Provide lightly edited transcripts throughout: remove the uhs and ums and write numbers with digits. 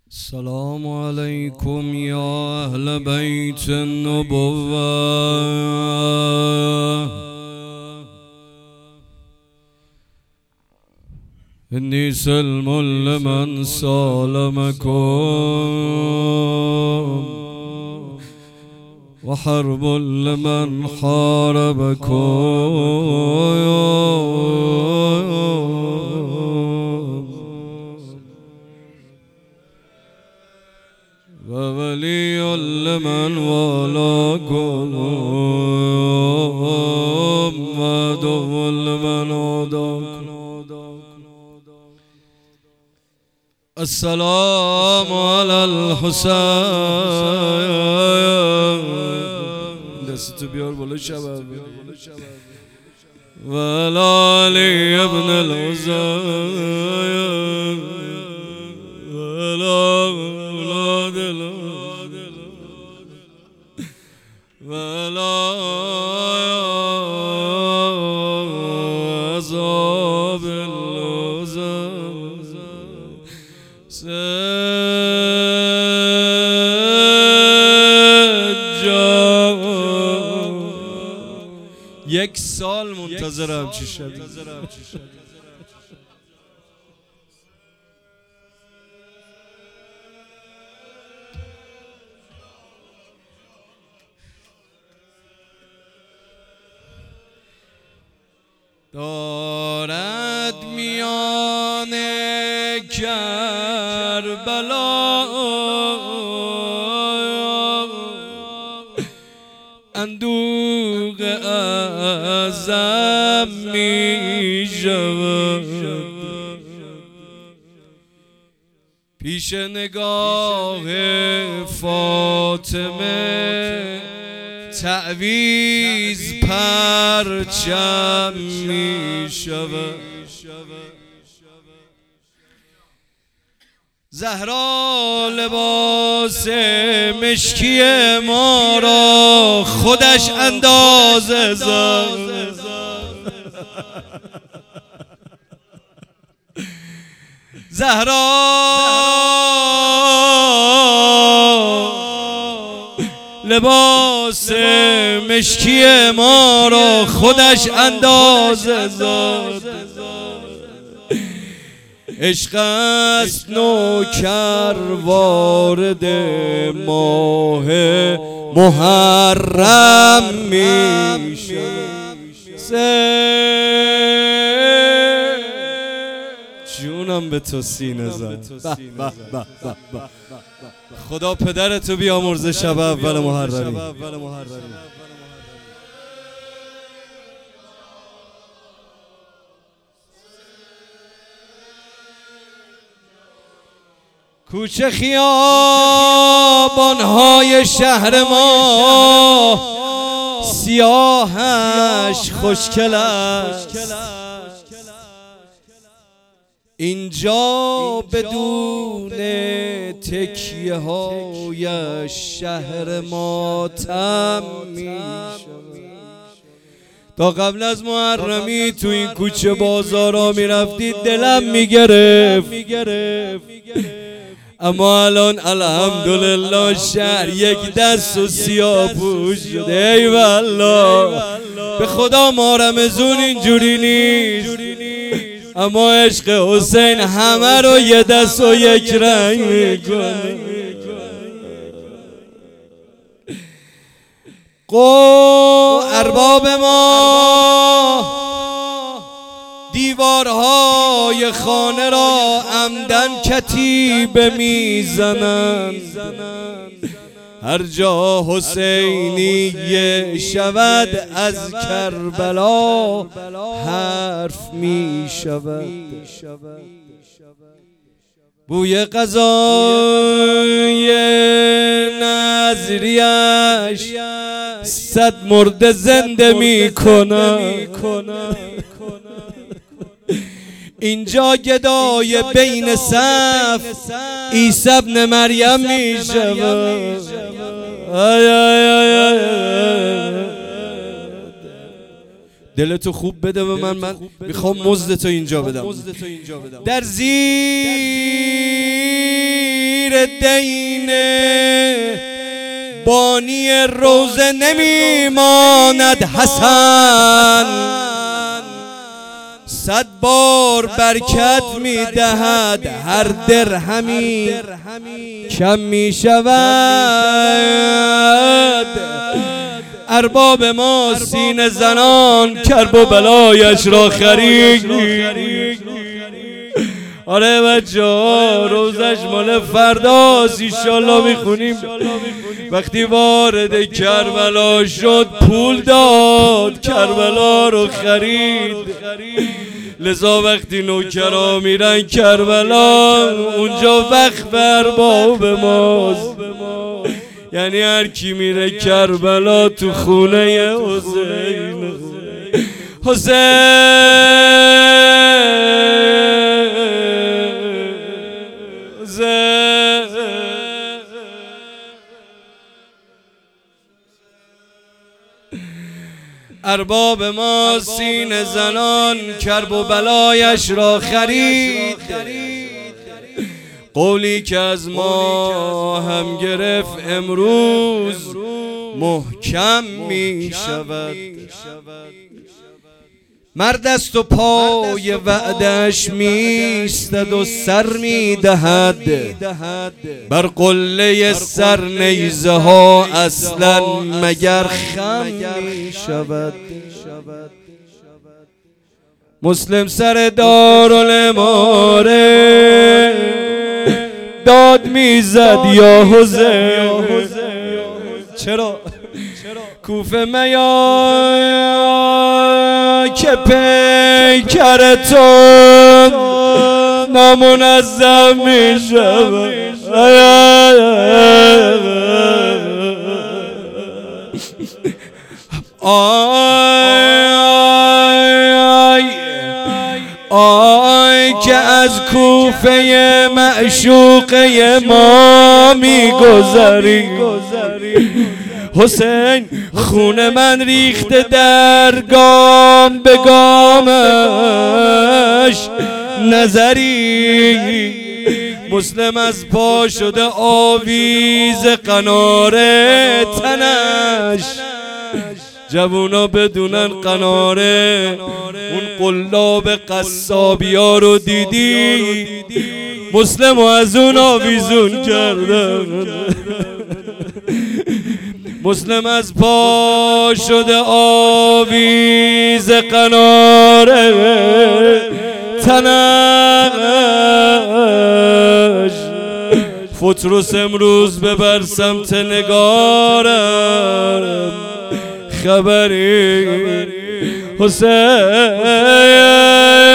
السلام عليكم يا أهل بيت النبوة. إني سلم لمن سالمكم وحرب لمن حاربكم، وولي لمن والاكم وعدو لمن عاداكم. السلام على الحسين. دستو بیار بالا شباب. ولا علي ابن الحسين ولا اولاد ولا عذاب یک سال منتظرم چی شد. دارد میان کربلا اندوه ازم می شود، پیش نگاه فاطمه تعویز پرچم می شود. زهرا لباس مشکی ما را خودش اندازه زد، زهرا لباس مشکی ما را خودش اندازه زد. عشق است نوکر وارد ماه محرم می شود. جونم به تو سینه زد. خدا پدرتو بیامرزه شب اول محرمی. کوچه خیابان‌های شهر ما سیاهش خوشگل است، اینجا بدون تکیه هایش شهر ماتم می شود. تا قبل از محرمی تو این کوچه بازارا می رفتی دلم می گرفت، اما الان الحمدلله شهر یک دست و سیاه‌پوش شده. ای والله به خدا ما رمضون اینجوری نیست، اما عشق حسین همه رو یه دست و یک رنگ میکنه. ارباب ما دیوارهای خانه را عمدن کتیبه میزنند، هر جا حسینیه شود از کربلا حرف می شود. بوی غذای نظریش صد مرده زنده می کند، اینجا گدای بین صف عیسی ابن مریم می شود. دلتو خوب بده به من میخوام مزدتو اینجا بدم. در زیر زیر دین بانی روزه نمیماند حسن، 100 بار برکت میدهد هر درهمی کم میشود. ارباب ما سینه زنان کرب و بلایش را خرید. آره بچه ها روزش مال فرداست ایشالله میخونیم. وقتی وارد کربلا شد پول داد کربلا رو خرید. لذا وقتی نوکرا میرن کربلا اونجا وقت ارباب ماست. یعنی هر کی میره کربلا تو خونه حسین ارباب ما سینه زنان کرب و بلایش را خرید. قولی که از ما هم گرفت امروز محکم می شود. مرد است و پای وعدش میستد و سر میدهد. بر قله سر نیزه ها اصلا مگر خم می شود. مسلم سر دارالاماره داد میزد یا حسین. چرا؟ کوفه میا که پیکرتون نامنظم می شود. آی که از کوفه معشوقه ما میگذری. حسین خون من ریخته در گام به گامش نظری. مسلم از پا شده آویز قناره تنش. جوونا بدونن قناره اون قلاب قصابی ها رو دیدی. مسلم از اون آویزون کردن. مسلم از پا شده آویز قناره تنش. فتروس امروز ببر سمت نگارم خبری حسین.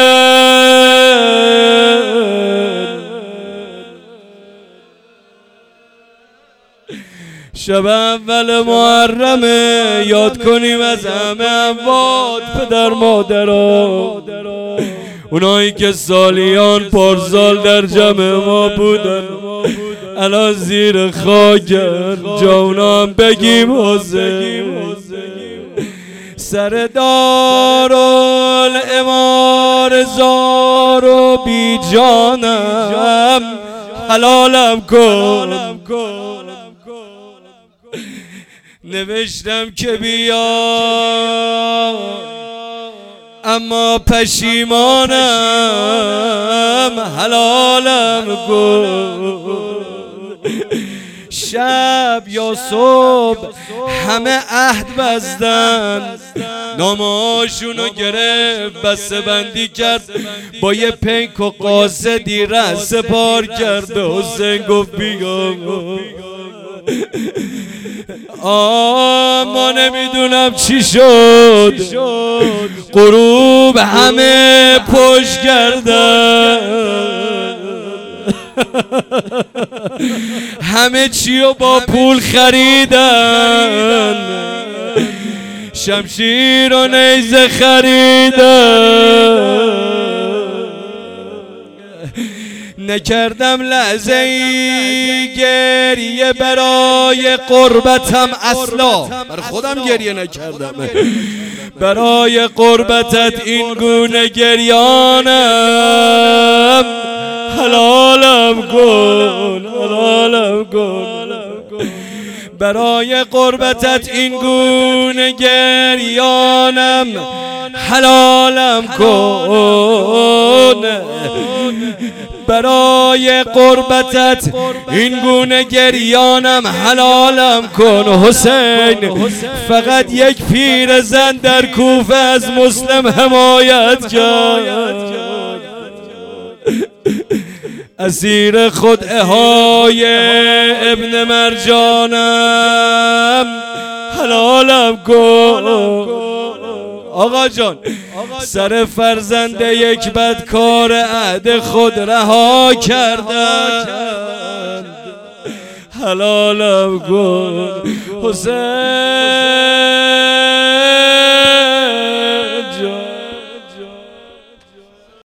شب اول محرمه یاد کنیم از همه اموات پدر مادرها، اونایی که سالیان پارسال در جمع ما بودن الان زیر خاکن. جا هم بگیم حسین. سر دارالاماره زار و بی جانم حلالم کن. نوشتم که بیا اما پشیمانم حلالم کن. شب یا صبح همه عهد بستن، نامه‌هاشونو گرفت بسته بندی کرد، با یه پنک و قاصدی ره سپار کرد. حسین گفت بیا. ما نمیدونم چی شد، غروب همه پشت کردن، همه چیو با پول خریدن، شمشیر و نیزه خریدن. نکردم لحظه ای گریه برای قربتم، اصلا بر خودم گریه نکردم، برای قربتت این گونه گریانم. حلالم کن برای قربتت این گونه گریانم حلالم کن، برای قربتت این گونه گریانم حلالم کن. حسین فقط یک پیرزن در کوفه از مسلم حمایت کرد، اسیر خدعه های ابن مرجانم حلالم کن. آقا جان سر فرزند یک بدکار عهد خود رها کردند، حلالم کن. حسین